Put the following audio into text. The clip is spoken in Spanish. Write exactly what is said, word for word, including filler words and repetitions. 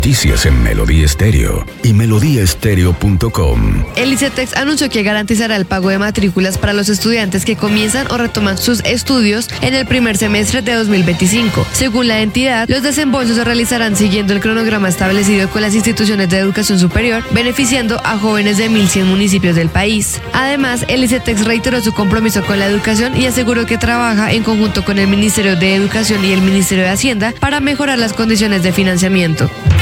Noticias en Melodía Estéreo y melodía estéreo punto com. El ICETEX anunció que garantizará el pago de matrículas para los estudiantes que comienzan o retoman sus estudios en el primer semestre de dos mil veinticinco. Según la entidad, los desembolsos se realizarán siguiendo el cronograma establecido con las instituciones de educación superior, beneficiando a jóvenes de mil cien municipios del país. Además, el ICETEX reiteró su compromiso con la educación y aseguró que trabaja en conjunto con el Ministerio de Educación y el Ministerio de Hacienda para mejorar las condiciones de financiamiento.